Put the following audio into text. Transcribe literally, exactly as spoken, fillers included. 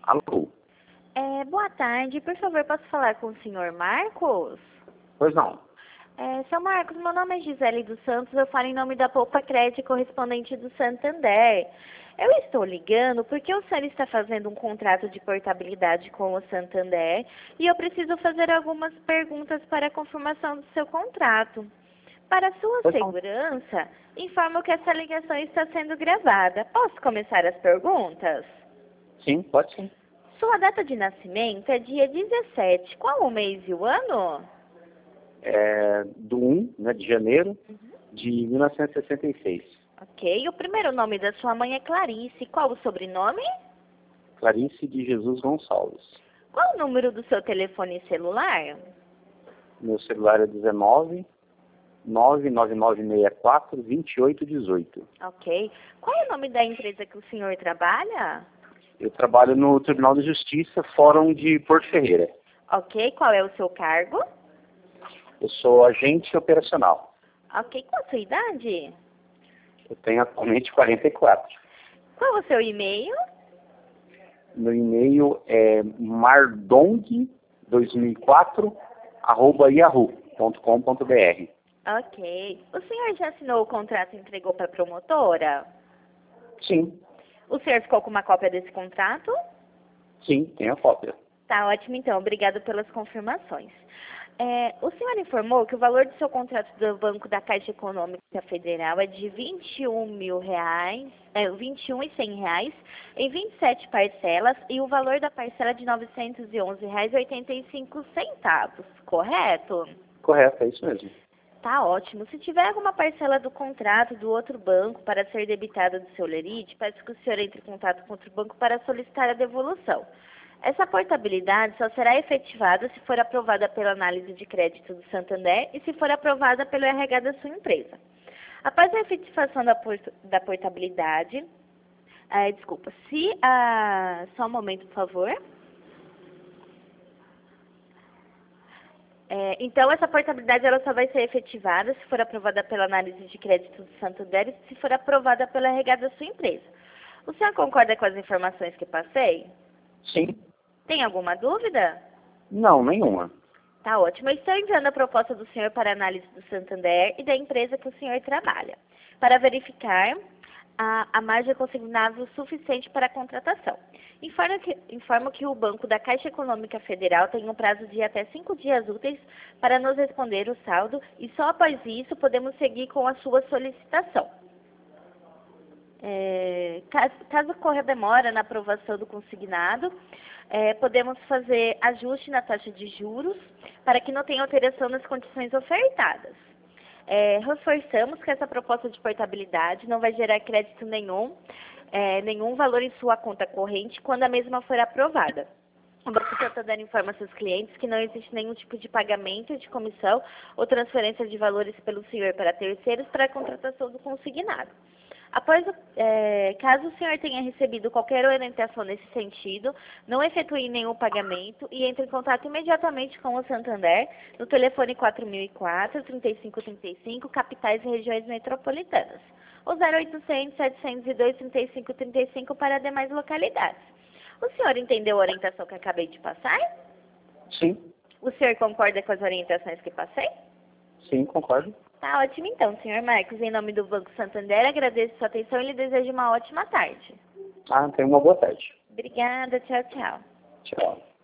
Alô? É, boa tarde, por favor, posso falar com o senhor Marcos? Pois não. É, seu Marcos, meu nome é Gisele dos Santos, eu falo em nome da Poupa Crédito correspondente do Santander. Eu estou ligando porque o senhor está fazendo um contrato de portabilidade com o Santander e eu preciso fazer algumas perguntas para a confirmação do seu contrato. Para sua Pois não. segurança, informo que essa ligação está sendo gravada. Posso começar as perguntas? Sim, pode sim. Sua data de nascimento é dia dezessete. Qual o mês e o ano? É do um, né, de janeiro de mil novecentos e sessenta e seis. Ok. O primeiro nome da sua mãe é Clarice. Qual o sobrenome? Clarice de Jesus Gonçalves. Qual o número do seu telefone celular? Meu celular é dezenove, nove nove nove seis quatro, dois oito um oito. Ok. Qual é o nome da empresa que o senhor trabalha? Eu trabalho no Tribunal de Justiça, Fórum de Porto Ferreira. Ok. Qual é o seu cargo? Eu sou agente operacional. Ok. Qual a sua idade? Eu tenho atualmente quarenta e quatro. Qual é o seu e-mail? Meu e-mail é mardong dois mil e quatro arroba yahoo ponto com ponto br. Ok. O senhor já assinou o contrato e entregou para a promotora? Sim, O senhor ficou com uma cópia desse contrato? sim, tenho a cópia. Tá ótimo, então. Obrigado pelas confirmações. É, o senhor informou que o valor do seu contrato do Banco da Caixa Econômica Federal é de vinte e um mil reais, é, vinte e um mil e cem reais, em vinte e sete parcelas, e o valor da parcela é de novecentos e onze reais e oitenta e cinco centavos, correto? Correto, é isso mesmo. Tá ótimo. Se tiver alguma parcela do contrato do outro banco para ser debitada do seu lerite, peço que o senhor entre em contato com outro banco para solicitar a devolução. Essa portabilidade só será efetivada se for aprovada pela análise de crédito do Santander e se for aprovada pelo R H da sua empresa. Após a efetivação da, port da portabilidade, ah, desculpa, se a... Só um momento, por favor. É, então, essa portabilidade ela só vai ser efetivada se for aprovada pela análise de crédito do Santander e se for aprovada pelo R H da sua empresa. O senhor concorda com as informações que passei? Sim. Tem alguma dúvida? Não, nenhuma. Tá ótimo. Eu estou enviando a proposta do senhor para análise do Santander e da empresa que o senhor trabalha, para verificar a, a margem consignável suficiente para a contratação. Informo que, informo que o Banco da Caixa Econômica Federal tem um prazo de até cinco dias úteis para nos responder o saldo e só após isso podemos seguir com a sua solicitação. É, caso, caso ocorra demora na aprovação do consignado, é, podemos fazer ajuste na taxa de juros para que não tenha alteração nas condições ofertadas. É, reforçamos que essa proposta de portabilidade não vai gerar crédito nenhum, é, nenhum valor em sua conta corrente quando a mesma for aprovada. O Banco Santander informa seus clientes que não existe nenhum tipo de pagamento de comissão ou transferência de valores pelo senhor para terceiros para a contratação do consignado. Após, é, caso o senhor tenha recebido qualquer orientação nesse sentido, não efetue nenhum pagamento e entre em contato imediatamente com o Santander no telefone quatro mil e quatro, trinta e cinco trinta e cinco, capitais e regiões metropolitanas, ou zero oitocentos, setecentos e dois, trinta e cinco trinta e cinco para demais localidades. O senhor entendeu a orientação que acabei de passar? Sim, O senhor concorda com as orientações que passei? sim, concordo. Tá ótimo então, senhor Marcos. Em nome do Banco Santander, agradeço sua atenção e lhe desejo uma ótima tarde. Ah, tenha uma boa tarde. Obrigada, tchau, tchau. Tchau.